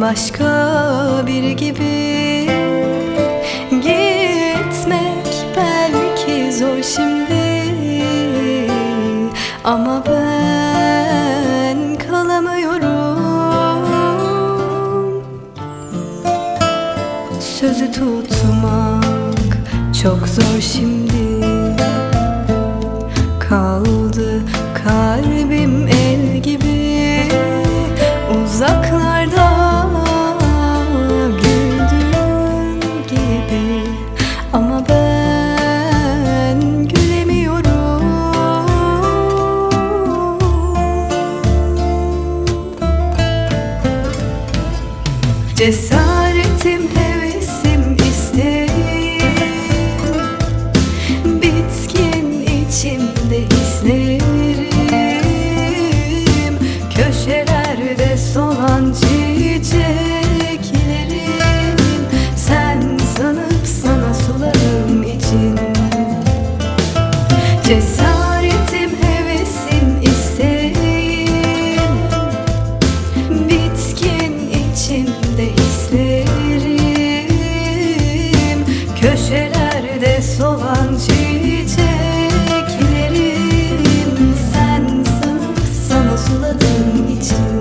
başka biri gibi. Gitmek belki zor şimdi, ama ben kalamıyorum. Sözü tutmak çok zor şimdi. Kaldı kalbim el gibi uzaklarda, güldüğün gibi, ama ben gülemiyorum. Cesaretim, hevesim, isteğim, bitkin içimde hislerim, köşelerde solan çiçeklerim, sen sanıp sana sularım için. Cesaretim, hevesim, isteğim, bitkin içimde hislerim, köşelerde solan çiçeklerim, sen sanıp sana suladığım için.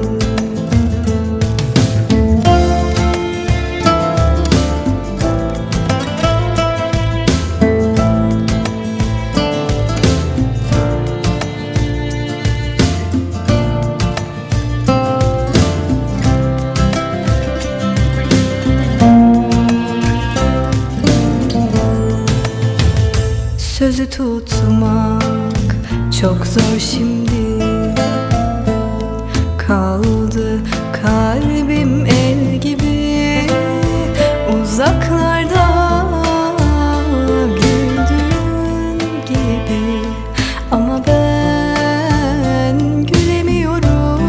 Sözü tutmak çok zor şimdi. Kaldı kalbim el gibi uzaklarda, güldüğün gibi, ama ben gülemiyorum.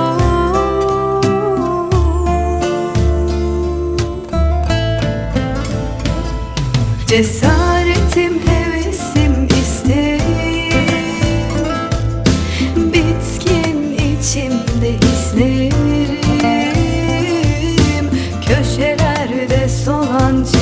Cesaretim, hevesim, isteğim, bitkin içimde hislerim, köşelerde solan